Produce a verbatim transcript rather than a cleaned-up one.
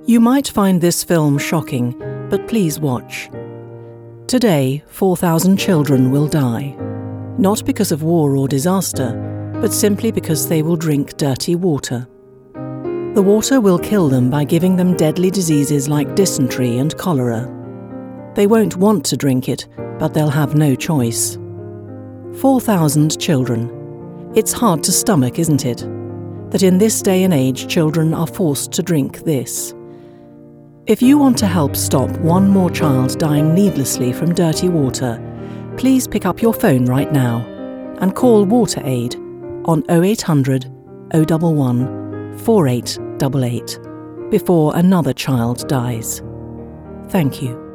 You might find this film shocking, but please watch. Today, four thousand children will die. Not because of war or disaster, but simply because they will drink dirty water. The water will kill them by giving them deadly diseases like dysentery and cholera. They won't want to drink it, but they'll have no choice. four thousand children. It's hard to stomach, isn't it? That in this day and age, children are forced to drink this. If you want to help stop one more child dying needlessly from dirty water, please pick up your phone right now and call WaterAid on oh eight hundred, oh one one, four eight eight eight before another child dies. Thank you.